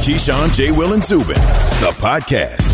Keyshawn, J. Will, and Zubin, the podcast.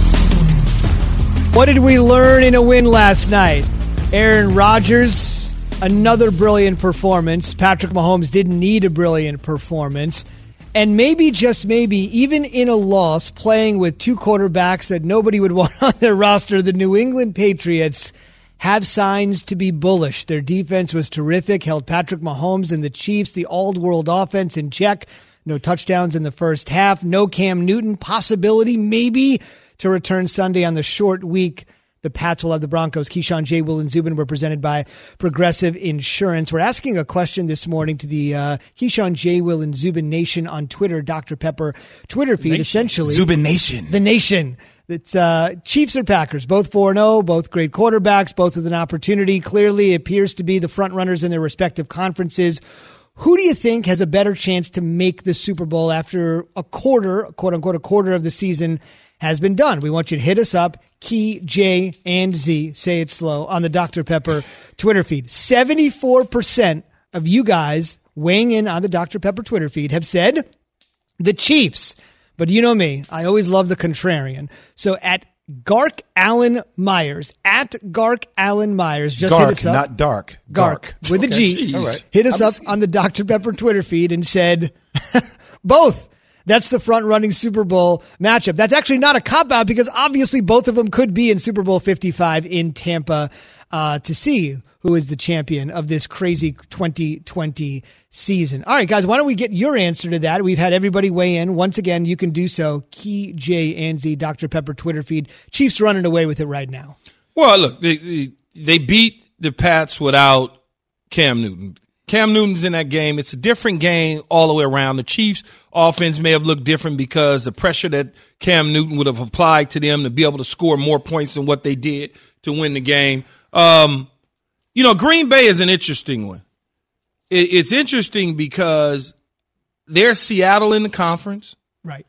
What did we learn in a win last night? Aaron Rodgers, another brilliant performance. Patrick Mahomes didn't need a brilliant performance. And maybe, just maybe, even in a loss, playing with two quarterbacks that nobody would want on their roster, the New England Patriots have signs to be bullish. Their defense was terrific, held Patrick Mahomes and the Chiefs, the all-world offense, in check. No touchdowns in the first half. No Cam Newton. Possibility, maybe, to return Sunday on the short week. The Pats will have the Broncos. Keyshawn, J. Will, and Zubin were presented by Progressive Insurance. We're asking a question this morning to the Keyshawn, J. Will, and Zubin Nation on Twitter, Dr. Pepper Twitter feed, Nation. Essentially. Zubin Nation. The Nation. It's Chiefs or Packers, both 4-0, both great quarterbacks, both with an opportunity. Clearly appears to be the front runners in their respective conferences. Who do you think has a better chance to make the Super Bowl after a quarter, quote-unquote, a quarter of the season has been done? We want you to hit us up, Key, J, and Z, say it slow, on the Dr. Pepper Twitter feed. 74% of you guys weighing in on the Dr. Pepper Twitter feed have said the Chiefs. But you know me, I always love the contrarian. So at Gark Allen Myers, just Gark, hit us up. Not dark. Gark, with a G. All right. Hit us up on the Dr. Pepper Twitter feed and said both. That's the front-running Super Bowl matchup. That's actually not a cop-out because obviously both of them could be in Super Bowl 55 in Tampa to see who is the champion of this crazy 2020 season. All right, guys, why don't we get your answer to that? We've had everybody weigh in. Once again, you can do so. Key, J, and Z, Dr. Pepper Twitter feed. Chiefs running away with it right now. Well, look, they beat the Pats without Cam Newton. Cam Newton's in that game. It's a different game all the way around. The Chiefs' offense may have looked different because the pressure that Cam Newton would have applied to them to be able to score more points than what they did to win the game. Green Bay is an interesting one. It's interesting because they're Seattle in the conference. Right.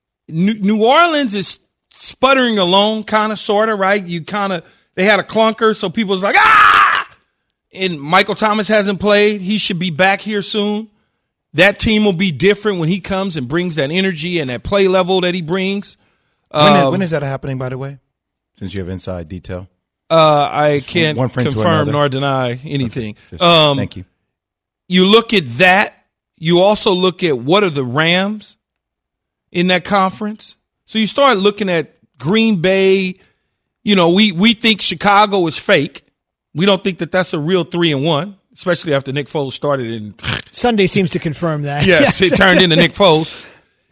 New Orleans is sputtering along, kind of, sort of, right? They had a clunker, so people was like, ah! And Michael Thomas hasn't played. He should be back here soon. That team will be different when he comes and brings that energy and that play level that he brings. When is that happening, by the way, since you have inside detail? I can't confirm nor deny anything. Okay. Thank you. You look at that. You also look at what are the Rams in that conference. So you start looking at Green Bay. We think Chicago is fake. We don't think that that's a real 3-1, especially after Nick Foles started. Sunday seems to confirm that. Yes, it turned into Nick Foles.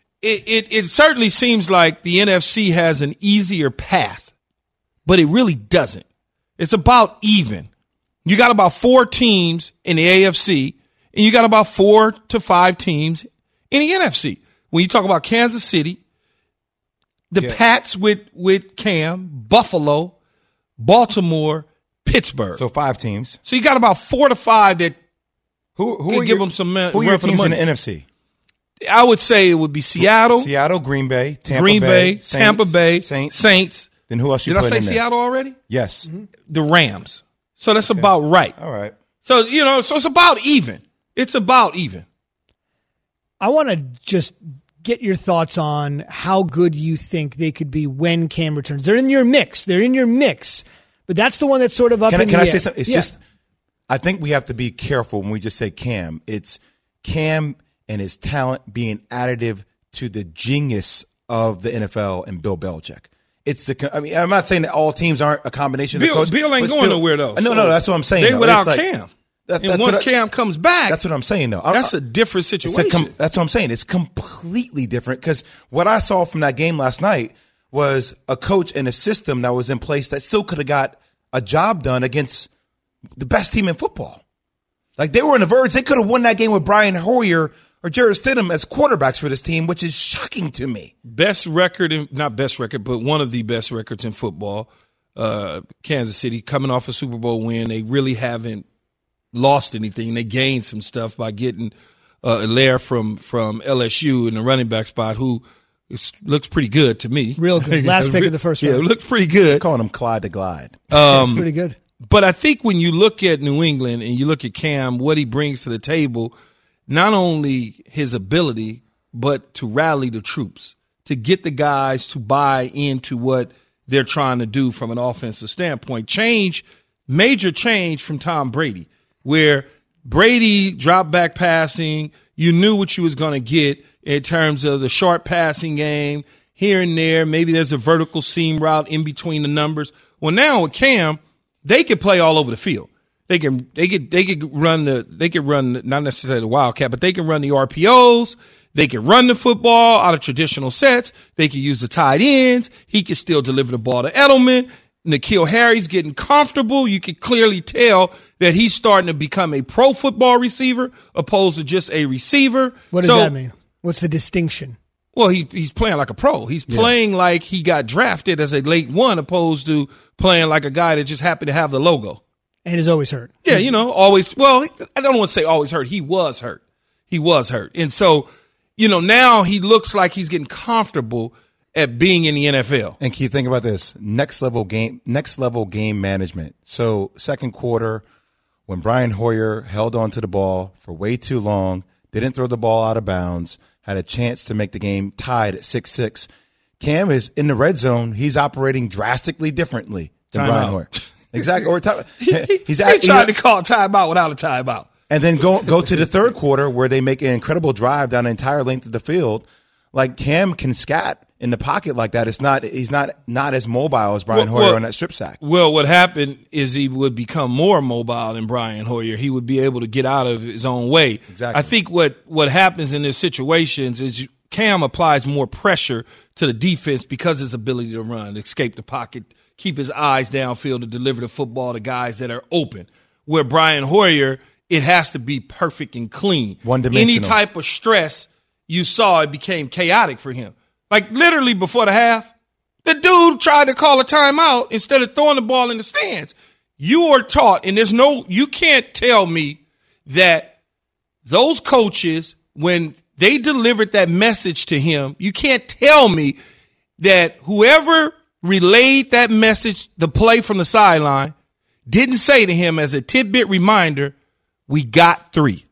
It certainly seems like the NFC has an easier path, but it really doesn't. It's about even. You got about 4 teams in the AFC, and you got about 4 to 5 teams in the NFC. When you talk about Kansas City, the Pats with Cam, Buffalo, Baltimore, Pittsburgh. So 5 teams. So you got about 4 to 5 that who give them some money. Who are your teams in the NFC? I would say it would be Seattle, Green Bay, Tampa Bay, Saints. Then who else you put in there? Did I say Seattle already? Yes. Mm-hmm. The Rams. So that's about right. All right. So, so it's about even. It's about even. I want to just get your thoughts on how good you think they could be when Cam returns. They're in your mix. But that's the one that's sort of up in the air. Can I say something? It's just, I think we have to be careful when we just say Cam. It's Cam and his talent being additive to the genius of the NFL and Bill Belichick. I'm not saying that all teams aren't a combination of coaches. Bill ain't going nowhere, though. No, that's what I'm saying. They without Cam. And once Cam comes back. That's what I'm saying, though. That's a different situation. That's what I'm saying. It's completely different because what I saw from that game last night was a coach and a system that was in place that still could have got a job done against the best team in football. Like, they were on the verge. They could have won that game with Brian Hoyer or Jarrett Stidham as quarterbacks for this team, which is shocking to me. Best record, not best record, but one of the best records in football. Kansas City coming off a Super Bowl win. They really haven't lost anything. They gained some stuff by getting Allaire from LSU in the running back spot, who looks pretty good to me. Real good. Last pick of the first round. Yeah, it looks pretty good. Calling him Clyde to Glide. Pretty good. But I think when you look at New England and you look at Cam, what he brings to the table, not only his ability, but to rally the troops, to get the guys to buy into what they're trying to do from an offensive standpoint. Major change from Tom Brady, where Brady dropped back passing. You knew what you was going to get in terms of the short passing game here and there. Maybe there's a vertical seam route in between the numbers. Well, now with Cam, they can play all over the field. They could run not necessarily the Wildcat, but they can run the RPOs. They can run the football out of traditional sets. They can use the tight ends. He can still deliver the ball to Edelman. N'Keal Harry's getting comfortable. You can clearly tell that he's starting to become a pro football receiver opposed to just a receiver. What does that mean? What's the distinction? Well, he's playing like a pro. He's playing like he got drafted as a late one opposed to playing like a guy that just happened to have the logo. And is always hurt. Yeah, always. Well, I don't want to say always hurt. He was hurt. And so, now he looks like he's getting comfortable at being in the NFL. And can you think about this? Next level game management. So second quarter, when Brian Hoyer held on to the ball for way too long, didn't throw the ball out of bounds, had a chance to make the game tied at 6-6. Cam is in the red zone. He's operating drastically differently than Brian Hoyer. Exactly. Or he's trying to call a timeout without a timeout. And then go to the third quarter where they make an incredible drive down the entire length of the field. Like Cam can scat in the pocket like that. He's not as mobile as Brian Hoyer on that strip sack. Well, what happened is he would become more mobile than Brian Hoyer. He would be able to get out of his own way. Exactly. I think what happens in these situations is Cam applies more pressure to the defense because of his ability to run, escape the pocket, keep his eyes downfield to deliver the football to guys that are open. Where Brian Hoyer, it has to be perfect and clean. One-dimensional. Any type of stress you saw, it became chaotic for him. Like literally before the half, the dude tried to call a timeout instead of throwing the ball in the stands. You are taught, and you can't tell me that those coaches, when they delivered that message to him, you can't tell me that whoever relayed that message, the play from the sideline, didn't say to him as a tidbit reminder, we got 3.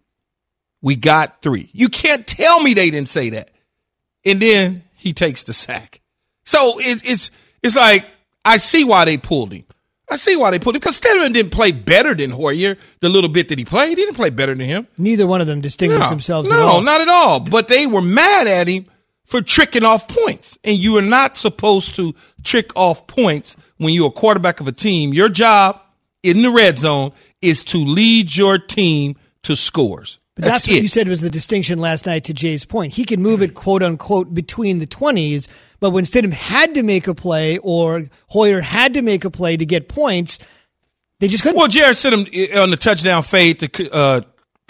We got 3. You can't tell me they didn't say that. And then he takes the sack. So it's like, I see why they pulled him. Because Stedman didn't play better than Hoyer the little bit that he played. He didn't play better than him. Neither one of them distinguished themselves at all. No, not at all. But they were mad at him for tricking off points. And you are not supposed to trick off points when you're a quarterback of a team. Your job in the red zone is to lead your team to scores. But that's what you said was the distinction last night, to Jay's point. He could move it, quote unquote, between the 20s, but when Stidham had to make a play or Hoyer had to make a play to get points, they just couldn't. Well, Jarrett Stidham on the touchdown fade to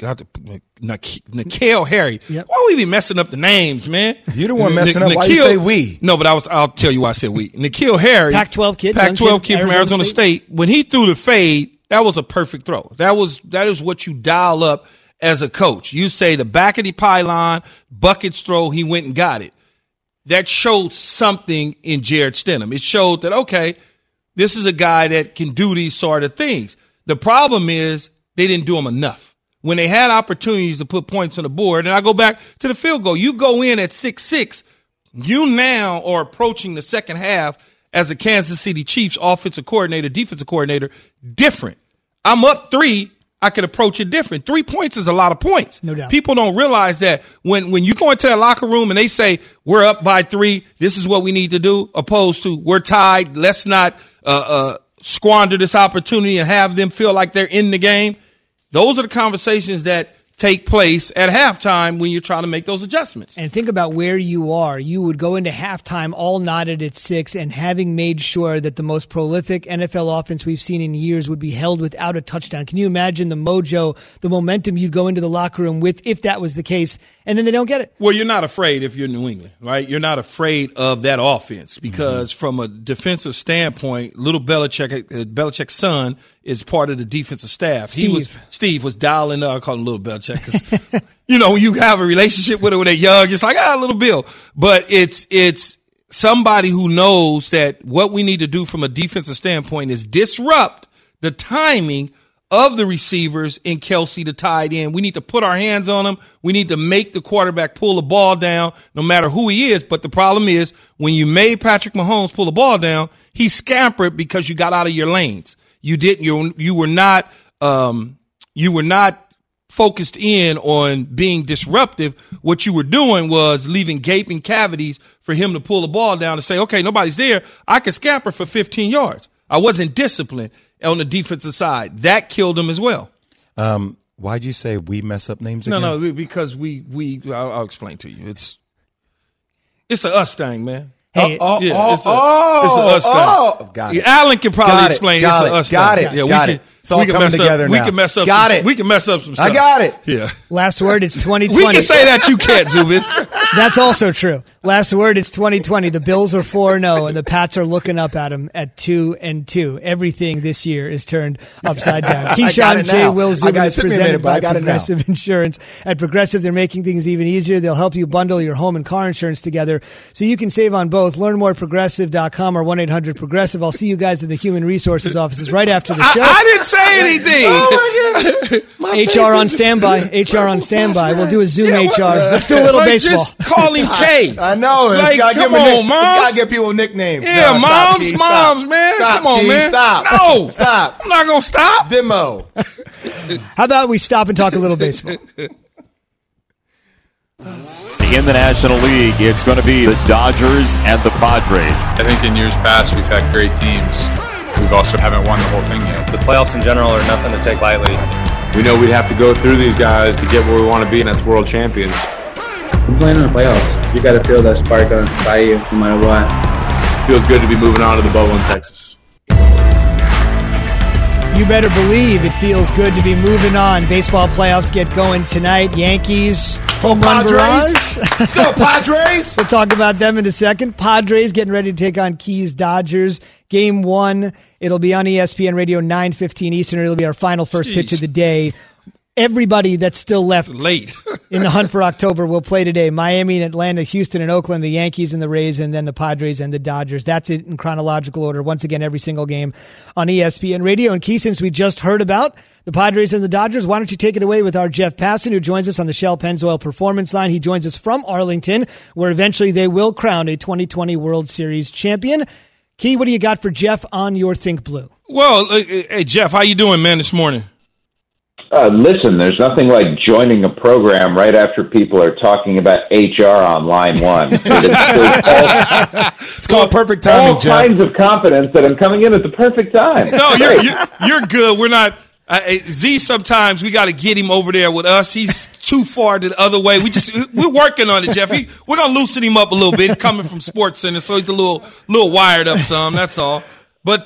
N'Keal Harry. Yep. Why we be messing up the names, man? You the one messing up. Why you say we? No, but I'll tell you why I said we. N'Keal Harry, Pac-12 kid from Arizona State. When he threw the fade, that was a perfect throw. That is what you dial up as a coach. You say the back of the pylon, buckets throw, he went and got it. That showed something in Jarrett Stidham. It showed that, okay, this is a guy that can do these sort of things. The problem is they didn't do them enough. When they had opportunities to put points on the board, and I go back to the field goal, you go in at 6-6, you now are approaching the second half as a Kansas City Chiefs offensive coordinator, defensive coordinator, different. I'm up 3. I could approach it different. 3 points is a lot of points. No doubt. People don't realize that when you go into that locker room and they say, we're up by 3, this is what we need to do, opposed to we're tied, let's not squander this opportunity and have them feel like they're in the game. Those are the conversations that take place at halftime when you're trying to make those adjustments. And think about where you are. You would go into halftime all knotted at 6 and having made sure that the most prolific NFL offense we've seen in years would be held without a touchdown. Can you imagine the mojo, the momentum you'd go into the locker room with if that was the case, and then they don't get it? Well, you're not afraid if you're New England, right? You're not afraid of that offense because from a defensive standpoint, little Belichick's son is part of the defensive staff. Steve was dialing up. I call him Little Belichick because, you have a relationship with her when they're young. It's like, Little Bill. But it's somebody who knows that what we need to do from a defensive standpoint is disrupt the timing of the receivers in Kelce to tie it in. We need to put our hands on him. We need to make the quarterback pull the ball down no matter who he is. But the problem is when you made Patrick Mahomes pull the ball down, he scampered because you got out of your lanes. You didn't, you were not focused in on being disruptive. What you were doing was leaving gaping cavities for him to pull the ball down and say, okay, nobody's there. I can scamper for 15 yards. I wasn't disciplined on the defensive side. That killed him as well. Why'd you say we mess up names again? No, because I'll explain to you. It's an us thing, man. Hey, it's a us thing. Got it. Alan can probably explain it's a us got thing. It. Yeah, got it. It's all coming together now. We can mess up. Got it. We can mess up some stuff. I got it. Yeah. Last word, it's 2020. We can say that you can't, Zubin. That's also true. Last word, it's 2020. The Bills are 4-0, and the Pats are looking up at them at 2-2. Everything this year is turned upside down. Keyshawn J. Will Zubin is presented by Progressive Insurance. At Progressive, they're making things even easier. They'll help you bundle your home and car insurance together so you can save on both. Learn more at Progressive.com or 1-800-PROGRESSIVE. I'll see you guys at the Human Resources offices right after the show. I didn't say anything. Oh, my God. HR on standby. HR on standby. We'll do a Zoom HR. Let's do a little baseball. Just call him K. I know. Like, come on, Moms. Gotta give people nicknames. Yeah, No, Moms, stop, Keith, man. Stop, Come on, Keith, man. Stop. No. Stop. I'm not going to stop. Demo. How about we stop and talk a little baseball? In the National League, it's going to be the Dodgers and the Padres. I think in years past we've had great teams. We've also haven't won the whole thing yet. The playoffs in general are nothing to take lightly. We know we'd have to go through these guys to get where we want to be, and that's world champions. We're playing in the playoffs. You got to feel that spark inside you no matter what. Feels good to be moving on to the bubble in Texas. You better believe it feels good to be moving on. Baseball playoffs get going tonight. Yankees, home run barrage. Let's go, Padres. We'll talk about them in a second. Padres getting ready to take on Keys Dodgers. Game 1, it'll be on ESPN Radio 9:15 Eastern. It'll be our final first pitch of the day. Everybody that's still left late in the hunt for October will play today. Miami and Atlanta, Houston and Oakland, the Yankees and the Rays, and then the Padres and the Dodgers. That's it in chronological order. Once again, every single game on ESPN Radio. And Key, since we just heard about the Padres and the Dodgers, why don't you take it away with our Jeff Passan, who joins us on the Shell Pennzoil Performance Line. He joins us from Arlington, where eventually they will crown a 2020 World Series champion. Key, what do you got for Jeff on your Think Blue? Well, hey, Jeff, how you doing, man, this morning? Listen, there's nothing like joining a program right after people are talking about HR on line one. It's called perfect timing, all Jeff. All kinds of confidence that I'm coming in at the perfect time. No, you're good. We're not. Z, sometimes we got to get him over there with us. He's too far the other way. We're working on it, Jeff. We're gonna loosen him up a little bit. Coming from Sports Center, so he's a little wired up some. That's all. But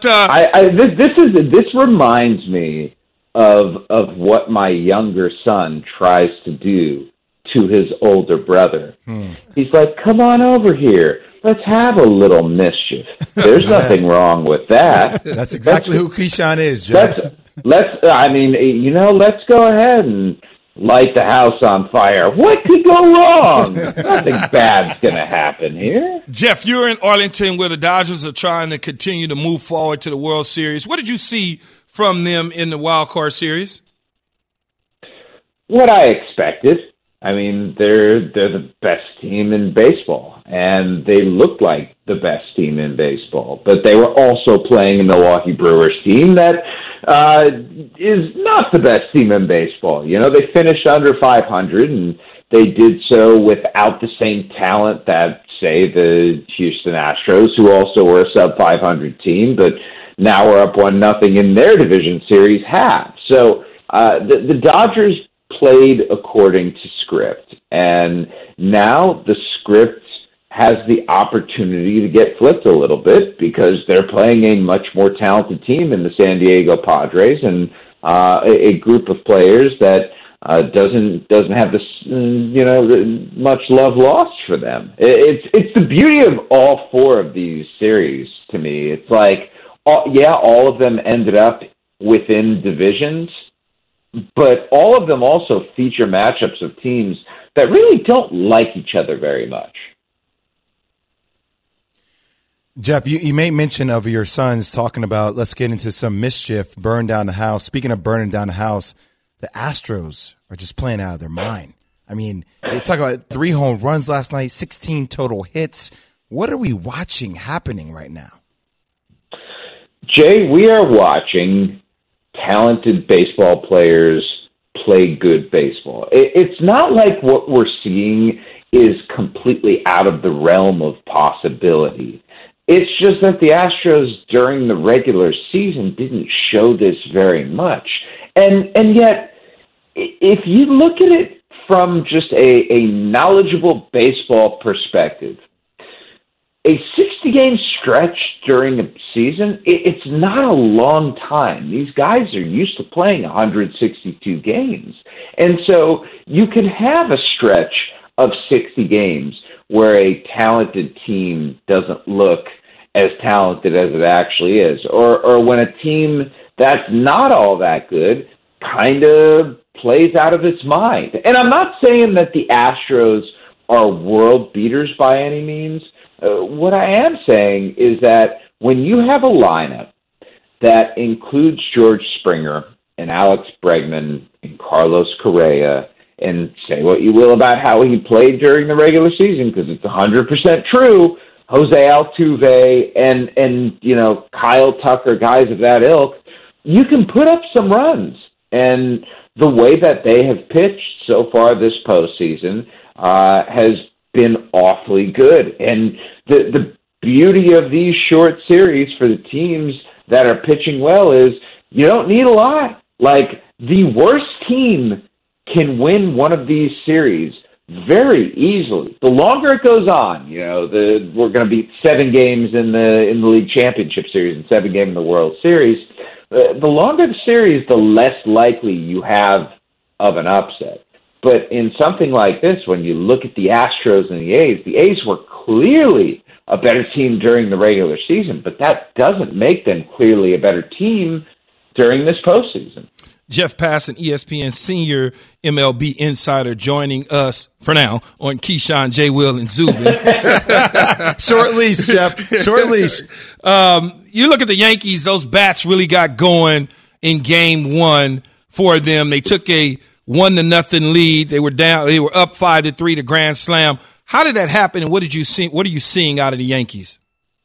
this reminds me of what my younger son tries to do to his older brother. He's like, come on over here. Let's have a little mischief. There's nothing wrong with that. That's exactly who Keyshawn is, Jeff. Let's go ahead and light the house on fire. What could go wrong? Nothing bad's going to happen here. Jeff, you're in Arlington where the Dodgers are trying to continue to move forward to the World Series. What did you see from them in the wild card series? What I expected. I mean, they're the best team in baseball, and they look like the best team in baseball. But they were also playing a Milwaukee Brewers team that is not the best team in baseball. You know, they finished under 500, and they did so without the same talent that, say, the Houston Astros, who also were a sub-500 team, but now we're up 1-0 in their division series have. So the Dodgers played according to script, and now the script has the opportunity to get flipped a little bit because they're playing a much more talented team in the San Diego Padres and a group of players that doesn't have this much love lost for them. It's the beauty of all four of these series to me. It's like, all of them ended up within divisions, but all of them also feature matchups of teams that really don't like each other very much. Jeff, you made mention of your sons talking about let's get into some mischief, burn down the house. Speaking of burning down the house, the Astros are just playing out of their mind. I mean, they talk about 3 home runs last night, 16 total hits. What are we watching happening right now? Jay, we are watching talented baseball players play good baseball. It's not like what we're seeing is completely out of the realm of possibility. It's just that the Astros during the regular season didn't show this very much. And yet, if you look at it from just a knowledgeable baseball perspective, a 60-game stretch during a season, it's not a long time. These guys are used to playing 162 games. And so you can have a stretch of 60 games where a talented team doesn't look as talented as it actually is. Or when a team that's not all that good kind of plays out of its mind. And I'm not saying that the Astros are world beaters by any means. What I am saying is that when you have a lineup that includes George Springer and Alex Bregman and Carlos Correa, and say what you will about how he played during the regular season, because it's 100% true, Jose Altuve and Kyle Tucker, guys of that ilk, you can put up some runs. And the way that they have pitched so far this postseason has been awfully good. And the beauty of these short series for the teams that are pitching well is you don't need a lot. Like, the worst team can win one of these series very easily. The longer it goes on, we're going to be 7 games in the league championship series and 7 games in the World Series. The longer the series, the less likely you have of an upset. But in something like this, when you look at the Astros and the A's were clearly a better team during the regular season, but that doesn't make them clearly a better team during this postseason. Jeff Passan, ESPN senior MLB insider, joining us for now on Keyshawn, J. Will, and Zubin. Short leash, Jeff. Short leash. You look at the Yankees; those bats really got going in Game 1 for them. They took a 1-0 lead. They were down. They were up 5-3 to grand slam. How did that happen? And what did you see? What are you seeing out of the Yankees?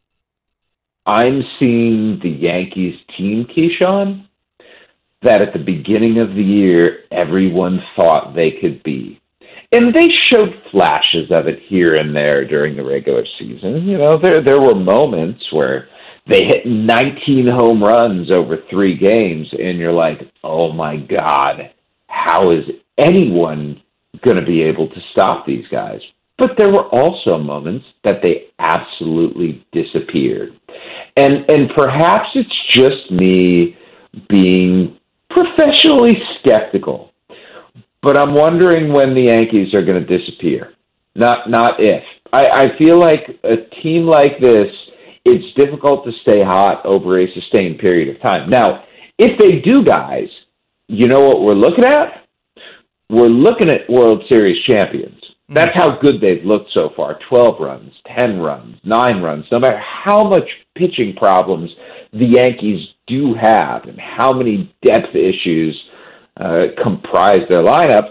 I'm seeing the Yankees team, Keyshawn, that at the beginning of the year, everyone thought they could be. And they showed flashes of it here and there during the regular season. There were moments where they hit 19 home runs over 3 games, and you're like, oh my God, how is anyone going to be able to stop these guys? But there were also moments that they absolutely disappeared. And perhaps it's just me being professionally skeptical, but I'm wondering when the Yankees are going to disappear, not if. I feel like a team like this, it's difficult to stay hot over a sustained period of time. Now, if they do, guys, you know what we're looking at? We're looking at World Series champions. That's how good they've looked so far. 12 runs, 10 runs, 9 runs. No matter how much pitching problems the Yankees do have and how many depth issues comprise their lineup,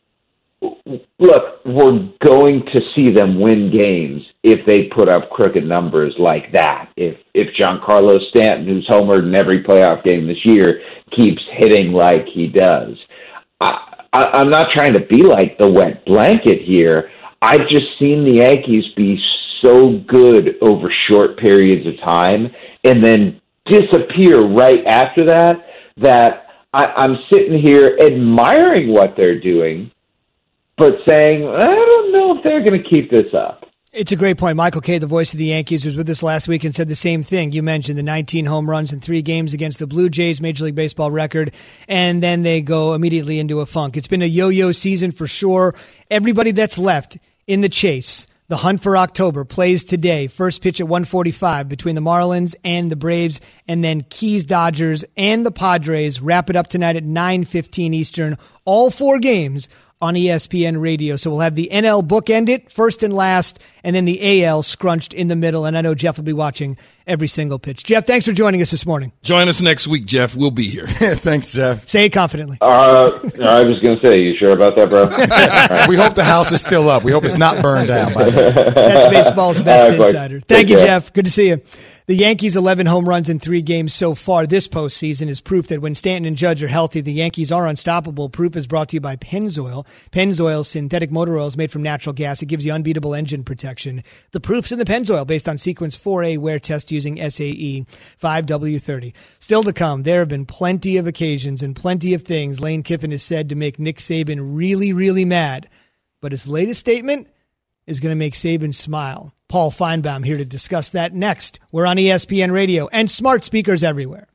look, we're going to see them win games if they put up crooked numbers like that. If Giancarlo Stanton, who's homered in every playoff game this year, keeps hitting like he does. I'm not trying to be like the wet blanket here. I've just seen the Yankees be so good over short periods of time and then disappear right after that I'm sitting here admiring what they're doing, but saying, I don't know if they're going to keep this up. It's a great point. Michael Kay, the voice of the Yankees, was with us last week and said the same thing. You mentioned the 19 home runs in 3 games against the Blue Jays, Major League Baseball record, and then they go immediately into a funk. It's been a yo-yo season for sure. Everybody that's left in the chase, the hunt for October, plays today. First pitch at 1:45 between the Marlins and the Braves, and then Keys, Dodgers, and the Padres wrap it up tonight at 9:15 Eastern. All 4 games on ESPN Radio. So we'll have the NL bookended, first and last, and then the AL scrunched in the middle. And I know Jeff will be watching every single pitch. Jeff, thanks for joining us this morning. Join us next week, Jeff. We'll be here. Thanks, Jeff. Say it confidently. I was going to say, you sure about that, bro? Right. We hope the house is still up. We hope it's not burned down. By the way. That's baseball's best insider. Thank you, care. Jeff. Good to see you. The Yankees' 11 home runs in 3 games so far this postseason is proof that when Stanton and Judge are healthy, the Yankees are unstoppable. Proof is brought to you by Pennzoil. Pennzoil, synthetic motor oil, is made from natural gas. It gives you unbeatable engine protection. The proof's in the Pennzoil, based on Sequence 4A wear test using SAE 5W30. Still to come, there have been plenty of occasions and plenty of things Lane Kiffin has said to make Nick Saban really, really mad. But his latest statement is going to make Saban smile. Paul Feinbaum here to discuss that next. We're on ESPN Radio and smart speakers everywhere.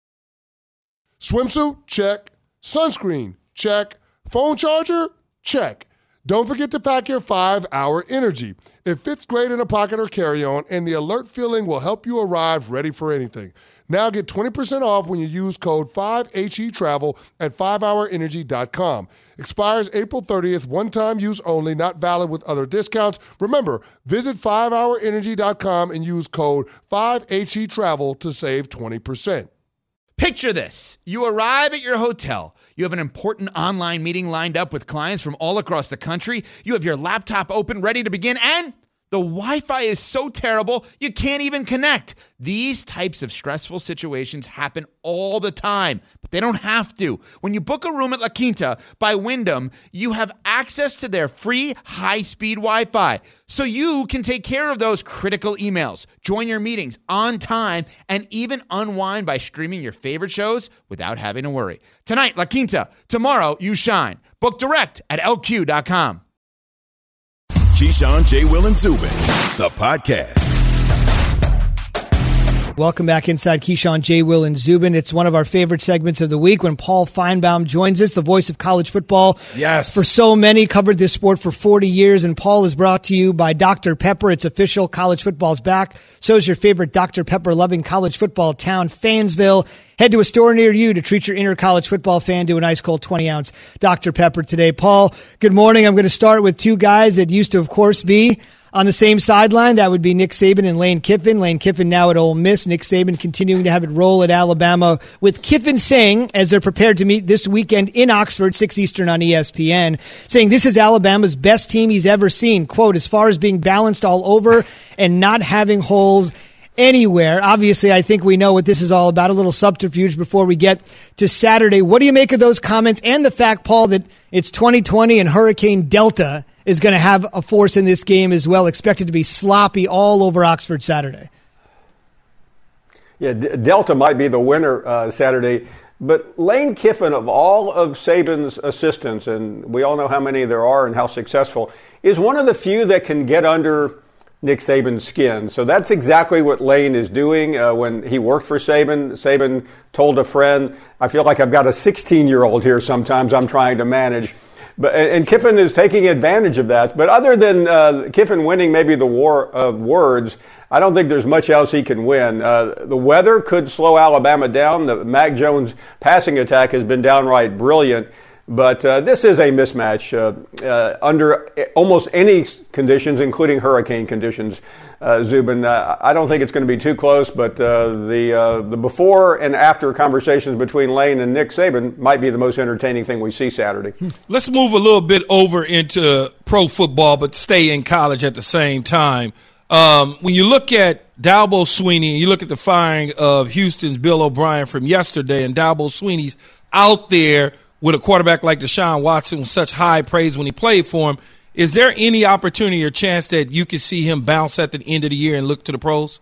Swimsuit? Check. Sunscreen? Check. Phone charger? Check. Don't forget to pack your 5-Hour Energy. It fits great in a pocket or carry-on, and the alert feeling will help you arrive ready for anything. Now get 20% off when you use code 5HETRAVEL at 5hourenergy.com. Expires April 30th, one-time use only, not valid with other discounts. Remember, visit 5hourenergy.com and use code 5HETRAVEL to save 20%. Picture this. You arrive at your hotel. You have an important online meeting lined up with clients from all across the country. You have your laptop open, ready to begin, and the Wi-Fi is so terrible, you can't even connect. These types of stressful situations happen all the time, but they don't have to. When you book a room at La Quinta by Wyndham, you have access to their free high-speed Wi-Fi, so you can take care of those critical emails, join your meetings on time, and even unwind by streaming your favorite shows without having to worry. Tonight, La Quinta. Tomorrow, you shine. Book direct at LQ.com. Keyshawn, J. Will, and Zubin, the podcast. Welcome back inside Keyshawn, J. Will, and Zubin. It's one of our favorite segments of the week when Paul Feinbaum joins us, the voice of college football. Yes. For so many, covered this sport for 40 years, and Paul is brought to you by Dr. Pepper. It's official. College football's back. So is your favorite Dr. Pepper-loving college football town, Fansville. Head to a store near you to treat your inner college football fan to an ice-cold 20-ounce Dr. Pepper today. Paul, good morning. I'm going to start with 2 guys that used to, of course, be on the same sideline. That would be Nick Saban and Lane Kiffin. Lane Kiffin now at Ole Miss. Nick Saban continuing to have it roll at Alabama, with Kiffin saying, as they're prepared to meet this weekend in Oxford, 6 Eastern on ESPN, saying this is Alabama's best team he's ever seen. Quote, as far as being balanced all over and not having holes anywhere. Obviously, I think we know what this is all about, a little subterfuge before we get to Saturday. What do you make of those comments and the fact, Paul, that it's 2020 and Hurricane Delta is going to have a force in this game as well, expected to be sloppy all over Oxford Saturday? Yeah, Delta might be the winner Saturday. But Lane Kiffin, of all of Saban's assistants, and we all know how many there are and how successful, is one of the few that can get under Nick Saban's skin. So that's exactly what Lane is doing. When he worked for Saban, Saban told a friend, I feel like I've got a 16-year-old here sometimes I'm trying to manage. And Kiffin is taking advantage of that. But other than Kiffin winning maybe the war of words, I don't think there's much else he can win. The weather could slow Alabama down. The Mac Jones passing attack has been downright brilliant. But this is a mismatch under almost any conditions, including hurricane conditions, Zubin. I don't think it's going to be too close, but the before and after conversations between Lane and Nick Saban might be the most entertaining thing we see Saturday. Let's move a little bit over into pro football, but stay in college at the same time. When you look at Dabo Swinney and you look at the firing of Houston's Bill O'Brien from yesterday, and Dabo Swinney's out there with a quarterback like Deshaun Watson with such high praise when he played for him, is there any opportunity or chance that you could see him bounce at the end of the year and look to the pros?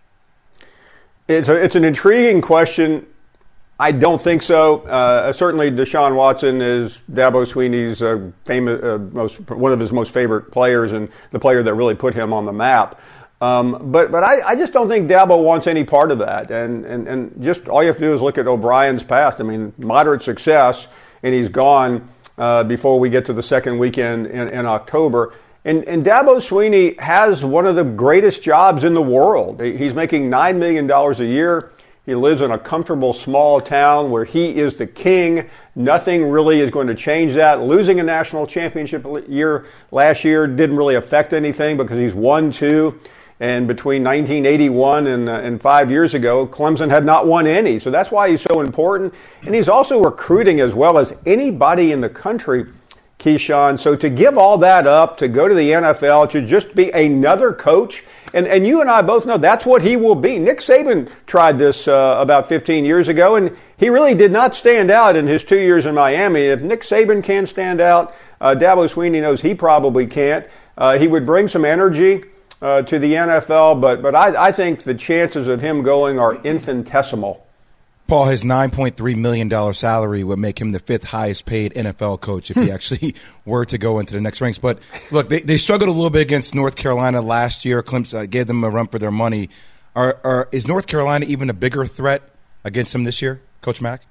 It's an intriguing question. I don't think so. Certainly Deshaun Watson is Dabo Swinney's one of his most favorite players and the player that really put him on the map. But I just don't think Dabo wants any part of that. And just all you have to do is look at O'Brien's past. I mean, moderate success, and he's gone before we get to the second weekend in October. And Dabo Swinney has one of the greatest jobs in the world. He's making $9 million a year. He lives in a comfortable small town where he is the king. Nothing really is going to change that. Losing a national championship last year didn't really affect anything because he's won 2. And between 1981 and 5 years ago, Clemson had not won any. So that's why he's so important. And he's also recruiting as well as anybody in the country, Keyshawn. So to give all that up, to go to the NFL, to just be another coach, and you and I both know that's what he will be. Nick Saban tried this about 15 years ago, and he really did not stand out in his 2 years in Miami. If Nick Saban can stand out, Dabo Swinney knows he probably can't. He would bring some energy to the NFL, but I think the chances of him going are infinitesimal. Paul, his $9.3 million salary would make him the 5th highest paid NFL coach if he actually were to go into the next ranks. But look, they struggled a little bit against North Carolina last year. Clemson gave them a run for their money. Is North Carolina even a bigger threat against them this year, Coach Mack?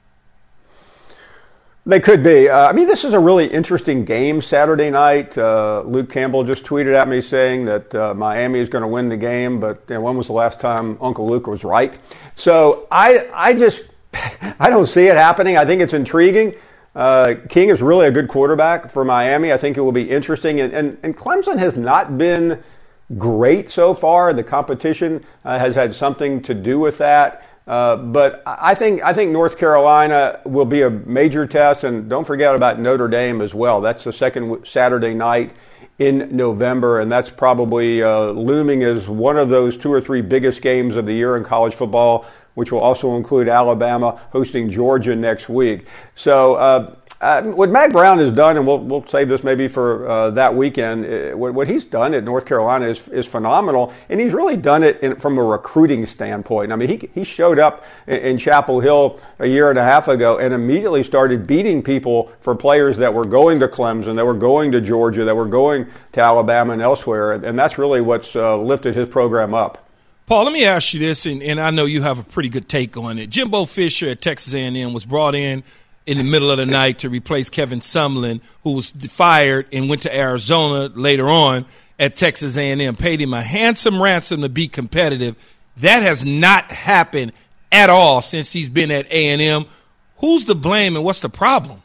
They could be. This is a really interesting game Saturday night. Luke Campbell just tweeted at me saying that Miami is going to win the game, but when was the last time Uncle Luke was right? So I don't see it happening. I think it's intriguing. King is really a good quarterback for Miami. I think it will be interesting. And Clemson has not been great so far. The competition has had something to do with that. But I think North Carolina will be a major test, and don't forget about Notre Dame as well. That's the second Saturday night in November, and that's probably looming as one of those 2 or 3 biggest games of the year in college football, which will also include Alabama hosting Georgia next week. So what Mack Brown has done, and we'll save this maybe for that weekend, what he's done at North Carolina is phenomenal, and he's really done it from a recruiting standpoint. I mean, he showed up in Chapel Hill a year and a half ago and immediately started beating people for players that were going to Clemson, that were going to Georgia, that were going to Alabama and elsewhere, and that's really what's lifted his program up. Paul, let me ask you this, and I know you have a pretty good take on it. Jimbo Fisher at Texas A&M was brought in the middle of the night to replace Kevin Sumlin, who was fired and went to Arizona later on at Texas A&M, paid him a handsome ransom to be competitive. That has not happened at all since he's been at A&M. Who's to blame and what's the problem?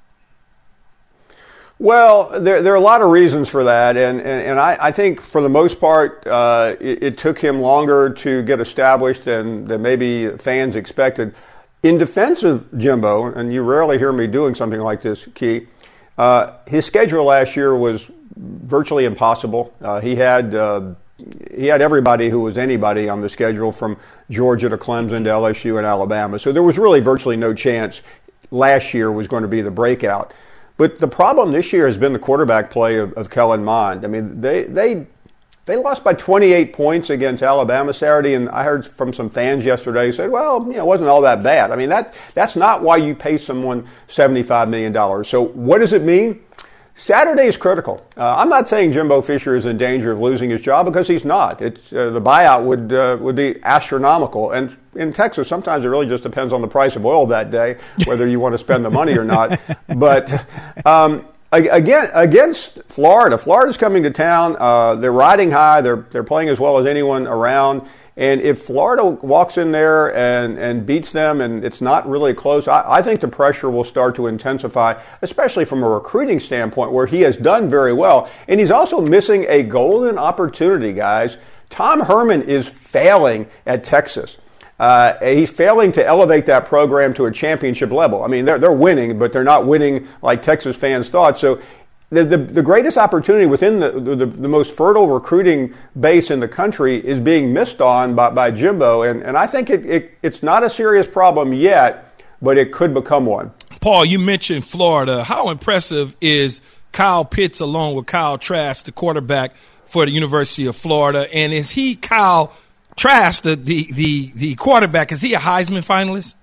Well, there are a lot of reasons for that, and I think for the most part it took him longer to get established than maybe fans expected. In defense of Jimbo, and you rarely hear me doing something like this, Key, his schedule last year was virtually impossible. He had everybody who was anybody on the schedule, from Georgia to Clemson to LSU and Alabama. So there was really virtually no chance last year was going to be the breakout. But the problem this year has been the quarterback play of Kellen Mond. I mean, they lost by 28 points against Alabama Saturday, and I heard from some fans yesterday who said, well, it wasn't all that bad. I mean, that's not why you pay someone $75 million. So what does it mean? Saturday is critical. I'm not saying Jimbo Fisher is in danger of losing his job, because he's not. The buyout would be astronomical. And in Texas, sometimes it really just depends on the price of oil that day, whether you want to spend the money or not. But again, against Florida, Florida's coming to town. They're riding high. They're playing as well as anyone around. And if Florida walks in there and beats them, and it's not really close, I think the pressure will start to intensify, especially from a recruiting standpoint, where he has done very well. And he's also missing a golden opportunity, guys. Tom Herman is failing at Texas. He's failing to elevate that program to a championship level. I mean, they're winning, but they're not winning like Texas fans thought. So the greatest opportunity within the most fertile recruiting base in the country is being missed on by Jimbo. And I think it's not a serious problem yet, but it could become one. Paul, you mentioned Florida. How impressive is Kyle Pitts along with Kyle Trask, the quarterback for the University of Florida? And is he, Kyle Trask, the quarterback, is he a Heisman finalist?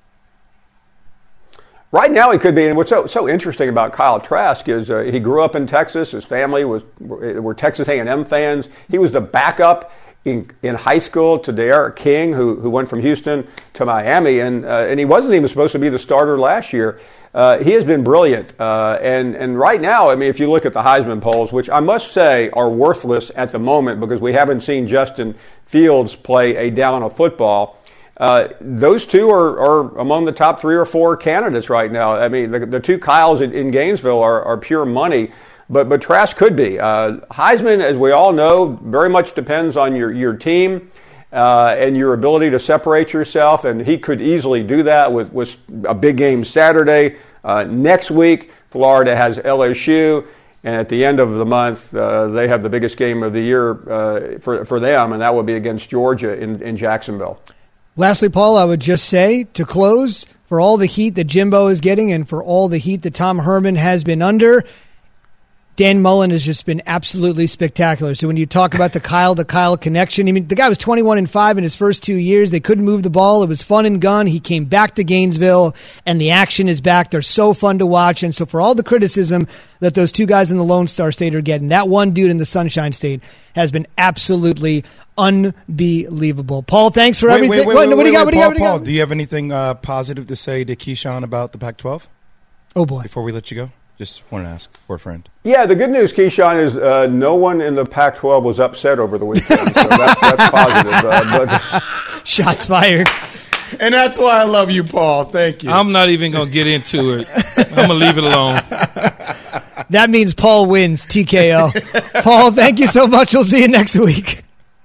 Right now he could be, and what's so interesting about Kyle Trask is he grew up in Texas. His family were Texas A&M fans. He was the backup in high school to D'Eriq King, who went from Houston to Miami, and he wasn't even supposed to be the starter last year. He has been brilliant, and right now, I mean, if you look at the Heisman polls, which I must say are worthless at the moment because we haven't seen Justin Fields play a down of football. Those two are among the top 3 or 4 candidates right now. I mean, the two Kyles in Gainesville are pure money, but Trask could be. Heisman, as we all know, very much depends on your team and your ability to separate yourself, and he could easily do that with a big game Saturday. Next week, Florida has LSU, and at the end of the month, they have the biggest game of the year for them, and that will be against Georgia in Jacksonville. Lastly, Paul, I would just say, to close, for all the heat that Jimbo is getting and for all the heat that Tom Herman has been under, Dan Mullen has just been absolutely spectacular. So when you talk about the Kyle to Kyle connection, I mean, the guy was 21-5 in his first 2 years. They couldn't move the ball. It was fun and gun. He came back to Gainesville, and the action is back. They're so fun to watch. And so for all the criticism that those two guys in the Lone Star State are getting, that one dude in the Sunshine State has been absolutely unbelievable. Paul, thanks for everything. What do you got? Paul, do you have anything positive to say to Keyshawn about the Pac-12? Oh, boy. Before we let you go? Just wanted to ask for a friend. Yeah, the good news, Keyshawn, is no one in the Pac-12 was upset over the weekend, so that's positive. But shots fired. And that's why I love you, Paul. Thank you. I'm not even going to get into it. I'm going to leave it alone. That means Paul wins, TKO. Paul, thank you so much. We'll see you next week.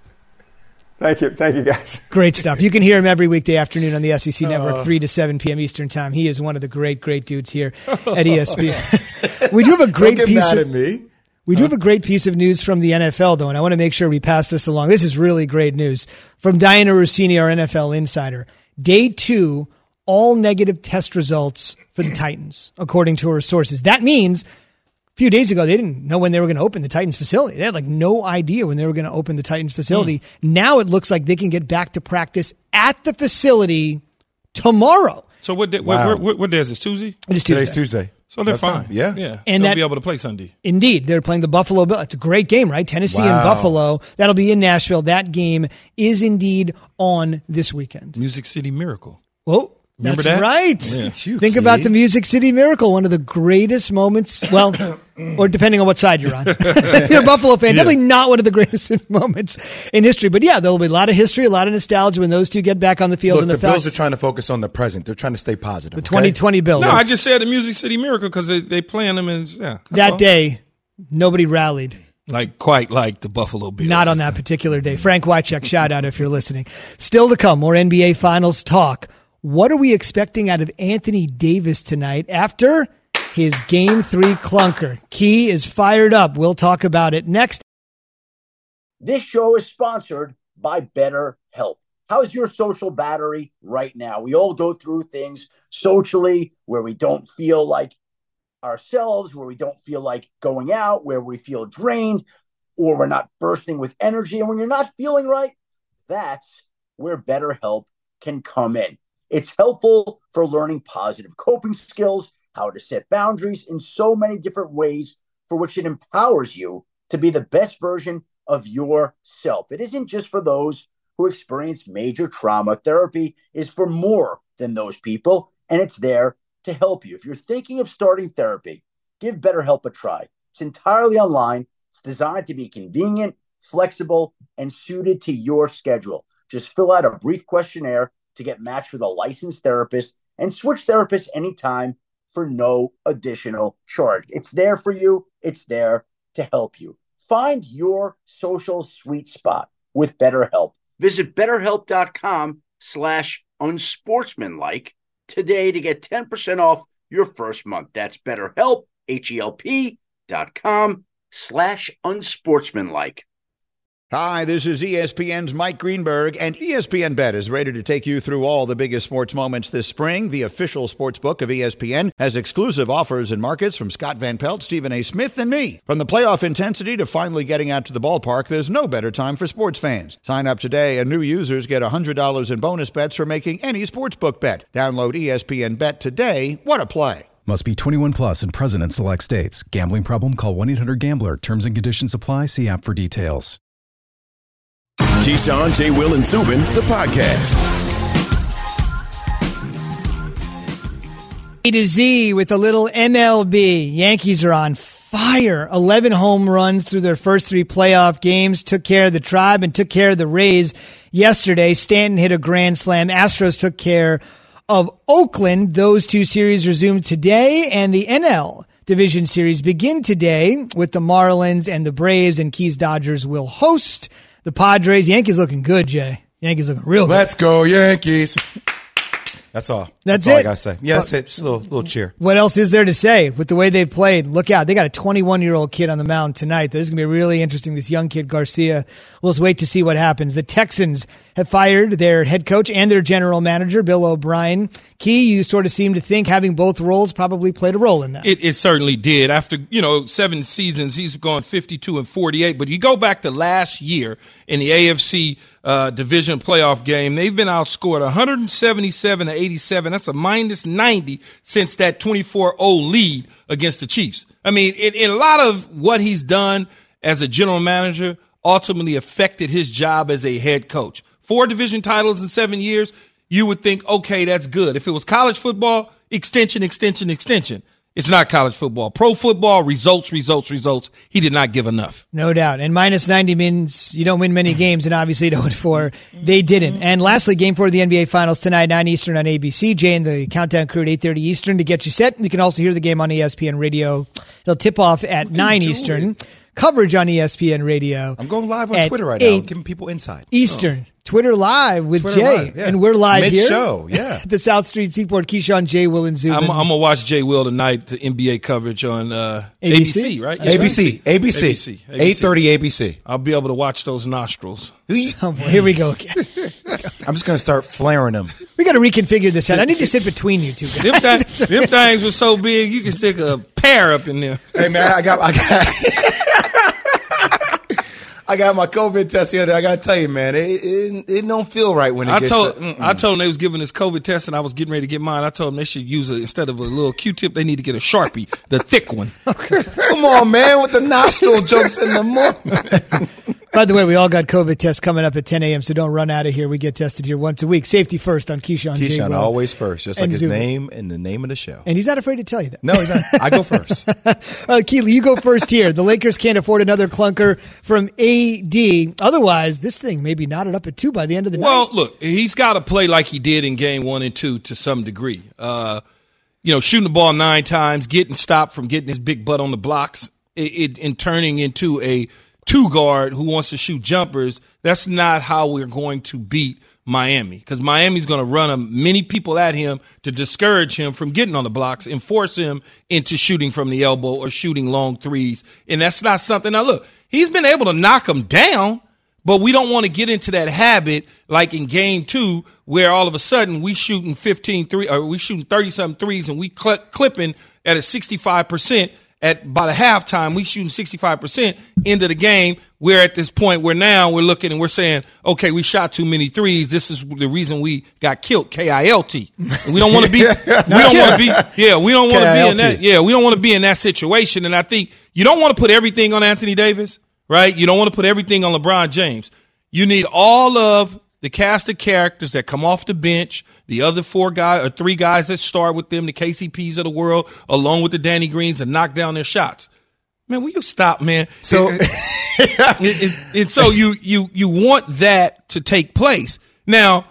Thank you, guys. Great stuff. You can hear him every weekday afternoon on the SEC Network, 3 to 7 p.m. Eastern Time. He is one of the great dudes here at ESPN. We do have a great Don't get piece. Mad at me. We do have a great piece of news from the NFL, though, and I want to make sure we pass this along. This is really great news from Diana Rossini, our NFL insider. Day 2, all negative test results for the Titans, according to her sources. That means a few days ago, they didn't know when they were going to open the Titans facility. They had no idea when they were going to open the Titans facility. Now it looks like they can get back to practice at the facility tomorrow. So what day is this, Tuesday? It is Tuesday. Today's Tuesday. So they're fine. Yeah. And they'll be able to play Sunday. Indeed. They're playing the Buffalo Bills. It's a great game, right? Tennessee and Buffalo. That'll be in Nashville. That game is indeed on this weekend. Music City Miracle. Whoa. Remember That's that? right. Yeah. Think about the Music City Miracle, one of the greatest moments. Well, or depending on what side you're on. If you're a Buffalo fan, definitely not one of the greatest moments in history. But yeah, there'll be a lot of history, a lot of nostalgia when those two get back on the field. Look, and the Bills are trying to focus on the present. They're trying to stay positive. The 2020 Bills. No, I just said the Music City Miracle because they playing them in that day. Nobody rallied. Quite like the Buffalo Bills. Not on that particular day. Frank Wycheck, shout out if you're listening. Still to come, more NBA Finals talk. What are we expecting out of Anthony Davis tonight after his Game 3 clunker? Key is fired up. We'll talk about it next. This show is sponsored by BetterHelp. How's your social battery right now? We all go through things socially where we don't feel like ourselves, where we don't feel like going out, where we feel drained, or we're not bursting with energy. And when you're not feeling right, that's where BetterHelp can come in. It's helpful for learning positive coping skills, how to set boundaries in so many different ways for which it empowers you to be the best version of yourself. It isn't just for those who experience major trauma. Therapy is for more than those people, and it's there to help you. If you're thinking of starting therapy, give BetterHelp a try. It's entirely online. It's designed to be convenient, flexible, and suited to your schedule. Just fill out a brief questionnaire to get matched with a licensed therapist and switch therapists anytime for no additional charge. It's there for you. It's there to help you. Find your social sweet spot with BetterHelp. Visit BetterHelp.com/unsportsmanlike today to get 10% off your first month. That's BetterHelp, HELP.com/unsportsmanlike. Hi, this is ESPN's Mike Greenberg, and ESPN Bet is ready to take you through all the biggest sports moments this spring. The official sportsbook of ESPN has exclusive offers and markets from Scott Van Pelt, Stephen A. Smith, and me. From the playoff intensity to finally getting out to the ballpark, there's no better time for sports fans. Sign up today, and new users get $100 in bonus bets for making any sportsbook bet. Download ESPN Bet today. What a play. Must be 21 plus and present in select states. Gambling problem? Call 1-800-GAMBLER. Terms and conditions apply. See app for details. Keyshawn, J. Will, and Zubin, the podcast. A to Z with a little MLB. Yankees are on fire. 11 home runs through their first 3 playoff games. Took care of the Tribe and took care of the Rays yesterday. Stanton hit a grand slam. Astros took care of Oakland. Those 2 series resume today, and the NL Division Series begin today with the Marlins and the Braves, and Keys Dodgers will host the Padres. Yankees looking good, Jay. Yankees looking real good. Let's go, Yankees. That's all. That's all it. I gotta say. Yeah, that's it. Just a little cheer. What else is there to say with the way they've played? Look out. They got a 21-year-old kid on the mound tonight. This is going to be really interesting. This young kid, Garcia. We'll just wait to see what happens. The Texans have fired their head coach and their general manager, Bill O'Brien. Key, you sort of seem to think having both roles probably played a role in that. It certainly did. After, 7 seasons, he's gone 52-48. But you go back to last year in the AFC division playoff game, they've been outscored 177-87. That's a minus 90 since that 24-0 lead against the Chiefs. I mean, in a lot of what he's done as a general manager ultimately affected his job as a head coach. 4 division titles in 7 years, you would think, okay, that's good. If it was college football, extension. It's not college football. Pro football, results. He did not give enough. No doubt. And minus 90 means you don't win many games, and obviously 0-4. They didn't. And lastly, Game 4 of the NBA Finals tonight, 9 Eastern on ABC. Jay and the Countdown Crew at 8:30 Eastern to get you set. You can also hear the game on ESPN Radio. It'll tip off at 9 Eastern. Coverage on ESPN Radio. I'm going live on Twitter right now, giving people insight. Eastern. Twitter Live with Twitter Jay. Live, yeah. And we're live Mid-show, here. yeah. The South Street Seaport. Keyshawn, Jay, Will, and Zubin. I'm going to watch Jay Will tonight, the NBA coverage on ABC, right? ABC. 8:30 ABC. I'll be able to watch those nostrils. Oh, boy, here we go again. I'm just going to start flaring them. We got to reconfigure this out. I need to sit between you two guys. Them things were so big, you could stick a pear up in there. Hey, man, I got I got my COVID test the other day. I got to tell you, man, it don't feel right when it gets I told them they was giving us COVID test, and I was getting ready to get mine. I told them they should use instead of a little Q-tip, they need to get a Sharpie, the thick one. Come on, man, with the nostril jokes in the morning. By the way, we all got COVID tests coming up at 10 a.m., so don't run out of here. We get tested here once a week. Safety first on Keyshawn. Keyshawn always first, just like his Zubin. name and the name of the show. And he's not afraid to tell you that. No, he's not. I go first. Keely, you go first here. The Lakers can't afford another clunker from AD. Otherwise, this thing may be knotted up at 2 by the end of the night. Well, look, he's got to play like he did in game 1 and 2 to some degree. Shooting the ball 9 times, getting stopped from getting his big butt on the blocks, and turning into a 2-guard who wants to shoot jumpers. That's not how we're going to beat Miami, because Miami's going to run many people at him to discourage him from getting on the blocks and force him into shooting from the elbow or shooting long threes. And that's not something. Now, look, he's been able to knock them down, but we don't want to get into that habit like in game 2 where all of a sudden we shooting 15 3 or we shooting 30-something threes and we clipping at a 65%. By the halftime, we shooting 65% into the game. We're at this point where now we're looking and we're saying, okay, we shot too many threes. This is the reason we got killed. KILT. And we don't want to be. We don't want to be. Yeah, we don't want to be in that. Yeah, we don't want to be in that situation. And I think you don't want to put everything on Anthony Davis, right? You don't want to put everything on LeBron James. You need all of the cast of characters that come off the bench, the other 4 guys or 3 guys that start with them, the KCPs of the world, along with the Danny Greens, and knock down their shots. Man, will you stop, man? So, and so you want that to take place. Now,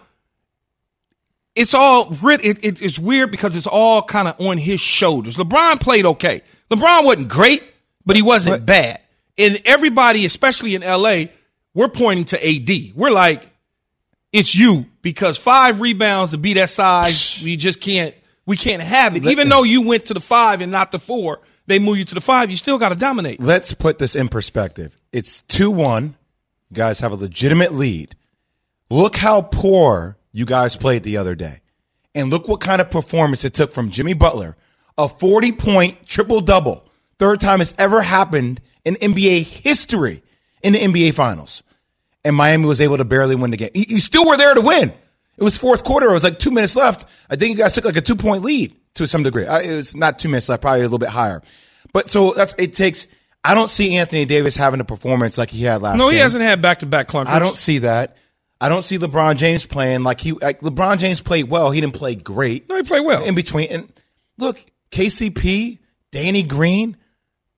it's it's weird because it's all kind of on his shoulders. LeBron played okay. LeBron wasn't great, but he wasn't bad. And everybody, especially in LA, we're pointing to AD. We're like, it's you, because 5 rebounds to be that size, we can't have it. Even though you went to the 5 and not the 4, they move you to the 5, you still got to dominate. Let's put this in perspective. It's 2-1. You guys have a legitimate lead. Look how poor you guys played the other day. And look what kind of performance it took from Jimmy Butler. A 40-point triple-double. 3rd time it's ever happened in NBA history in the NBA Finals. And Miami was able to barely win the game. You still were there to win. It was 4th quarter. It was like 2 minutes left. I think you guys took like a 2-point lead to some degree. It was not 2 minutes left, probably a little bit higher. But so it takes. I don't see Anthony Davis having a performance like he had last game. He hasn't had back-to-back clunkers. I don't see that. I don't see LeBron James playing like LeBron James played well. He didn't play great. No, he played well. In between. And look, KCP, Danny Green,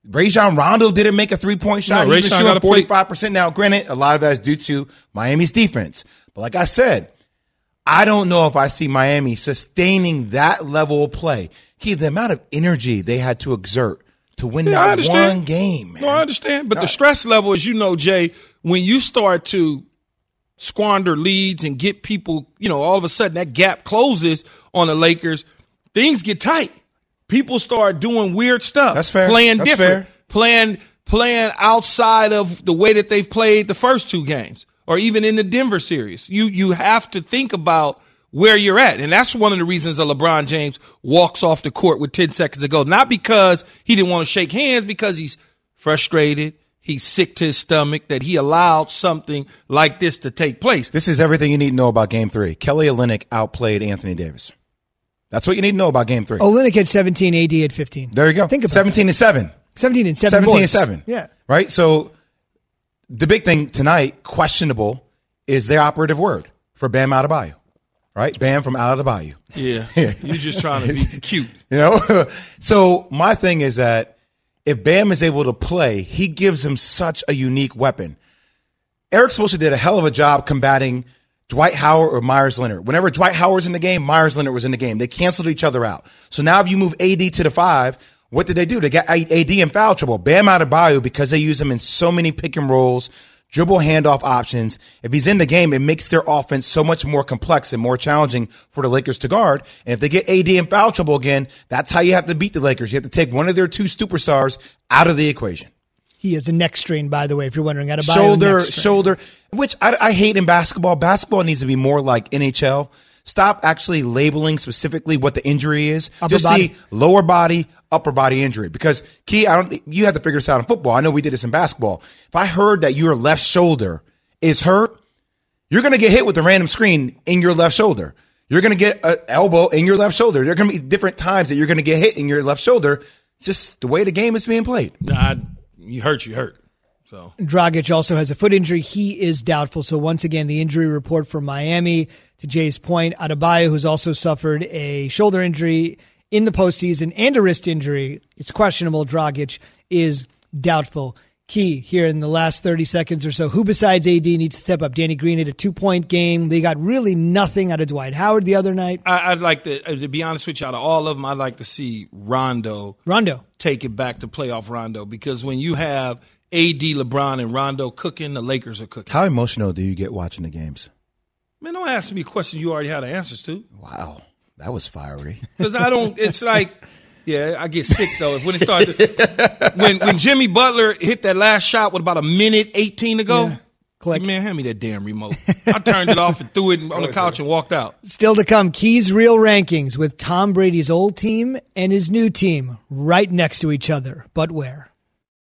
Rajon Rondo didn't make a three-point shot. No, He's been Rajon shooting 45%. Now, granted, a lot of that is due to Miami's defense. But like I said, I don't know if I see Miami sustaining that level of play. Keith, the amount of energy they had to exert to win that one game, man. No, I understand. But the stress level, as you know, Jay, when you start to squander leads and get people, all of a sudden that gap closes on the Lakers, things get tight. People start doing weird stuff. That's fair. Playing That's different. fair. Playing outside of the way that they've played the first two games, or even in the Denver series. You have to think about where you're at. And that's one of the reasons that LeBron James walks off the court with 10 seconds to go. Not because he didn't want to shake hands, because he's frustrated. He's sick to his stomach that he allowed something like this to take place. This is everything you need to know about Game 3. Kelly Olynyk outplayed Anthony Davis. That's what you need to know about Game 3. Olynyk had 17, AD had 15. There you go. Think about 17 and 7. 17 and 7. 17 and 7. Yeah. Right? So the big thing tonight, questionable, is their operative word for Bam Adebayo. Right? Bam from out of the bayou. Yeah. You're just trying to be cute. So my thing is that if Bam is able to play, he gives him such a unique weapon. Eric Spoelstra did a hell of a job combating Dwight Howard or Myers Leonard. Whenever Dwight Howard's in the game, Myers Leonard was in the game. They canceled each other out. So now if you move AD to the 5, what did they do? They got AD in foul trouble. Bam Adebayo, because they use him in so many pick and rolls, dribble handoff options. If he's in the game, it makes their offense so much more complex and more challenging for the Lakers to guard. And if they get AD in foul trouble again, that's how you have to beat the Lakers. You have to take one of their two superstars out of the equation. He has a neck strain, by the way, if you're wondering. Shoulder, which I hate in basketball. Basketball needs to be more like NHL. Stop actually labeling specifically what the injury is. See lower body, upper body injury. Because, Key, you have to figure this out in football. I know we did this in basketball. If I heard that your left shoulder is hurt, you're going to get hit with a random screen in your left shoulder. You're going to get an elbow in your left shoulder. There are going to be different times that you're going to get hit in your left shoulder. It's just the way the game is being played. Nah, you hurt. So Dragic also has a foot injury. He is doubtful. So once again, the injury report for Miami, to Jay's point, Adebayo, who's also suffered a shoulder injury in the postseason and a wrist injury. It's questionable. Dragic is doubtful. Key here in the last 30 seconds or so. Who besides AD needs to step up? Danny Green had a 2-point game. They got really nothing out of Dwight Howard the other night. I'd like to be honest with you, out of all of them, I'd like to see Rondo take it back to playoff Rondo, because when you have AD, LeBron, and Rondo cooking, the Lakers are cooking. How emotional do you get watching the games? Man, don't ask me questions you already have the answers to. Wow, that was fiery. Because it's like, yeah, I get sick though when it started. when Jimmy Butler hit that last shot with about a minute 18 to go. Yeah. Click. Man, hand me that damn remote. I turned it off and threw it on the couch and walked out. Still to come, Key's Real Rankings with Tom Brady's old team and his new team right next to each other. But where?